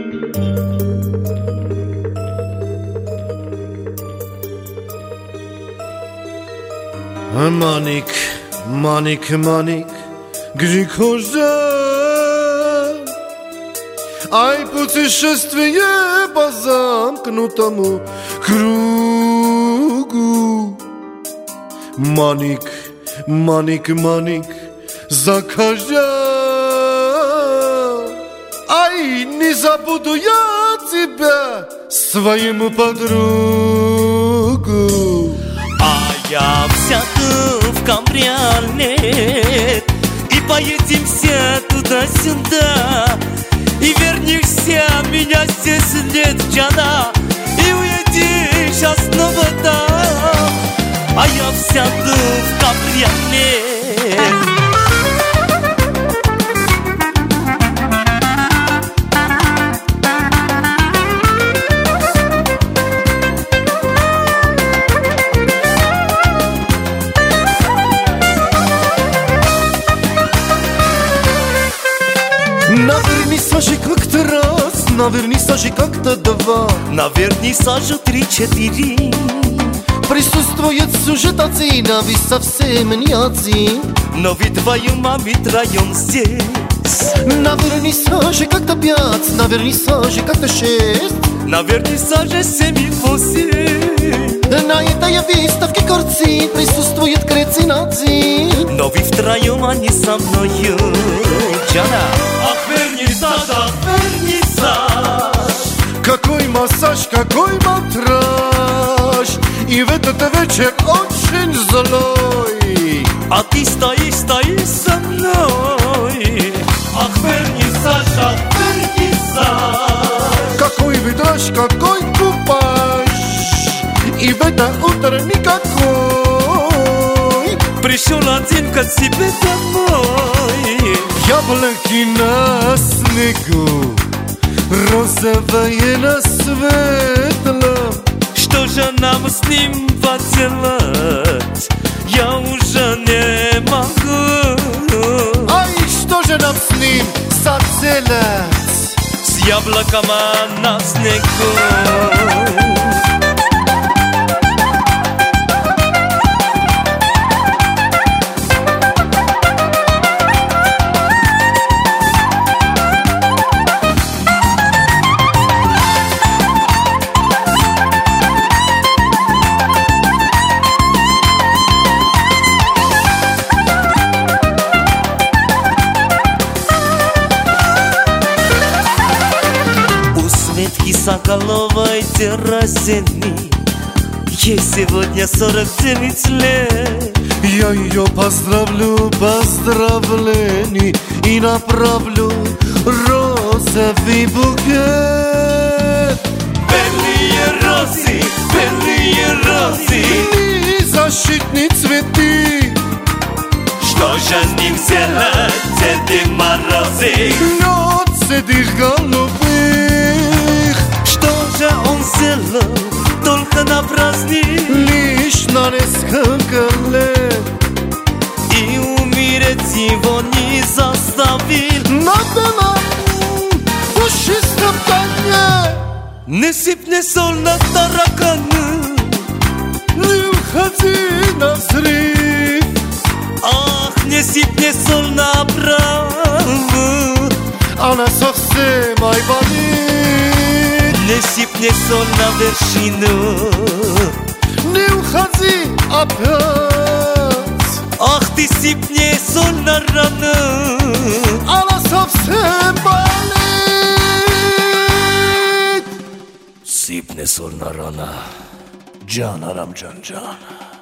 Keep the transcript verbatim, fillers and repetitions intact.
Маник, Маник, Маник, Григорий, ай, путешествие по замкнутому кругу. Маник, Маник, Маник, закажи, ай, не забуду я тебя, своему подругу. Я всяко в кабриолет, и поедем все туда-сюда, и вернешься, меня здесь нет, Джана, и уедешь снова там. А я всяко в кабриолет. На вернисаже как-то раз, на вернисаже как-то два, на вернисаже три-четыре присутствует сюжет один, а вы совсем не один. Но ведь вдвоем, а мы троем здесь. На вернисаже как-то пять, на вернисаже как-то шесть, на вернисаже семь и восемь. На этой выставке картин присутствует кретин один. Но вы втроем, а не со мною, Джана. Ах, вернисаж, ах, вернисаж. Какой массаж, какой мантраж, и в этот вечер очень злой. А ты стоишь, стоишь со мной. Ах, вернисаж, ах, вернисаж. Какой витраж, какой купаж, и в это утро никакой. Пришел один к себе домой. Яблоки на снегу, розовое на светлом. Что же нам с ним поделать? Я уже не могу. Ай, что же нам с ним заделать? С яблоком на снегу. Соколовой террасени ей сегодня сорок девять лет. Я ее поздравлю, поздравлений, и направлю розовый букет. Белые розы, белые розы, и защитные цветы. Что же не сделать, Деды Морозы? Лед седых голубых. Что же он сделал только на праздник? Лишь на несколько лет. И умереть его не заставил. Надо нам пушистом коне. Не сыпни соль на тараканы. Не уходи на взрыв. Ах, не сыпни соль на праву. Она совсем айболит. Не сыпни соль на вершину. Не уходи опять. Ах, ты сыпни соль на рану. Она совсем болит. Сыпни соль на рану. Джан Арам Джан Джан.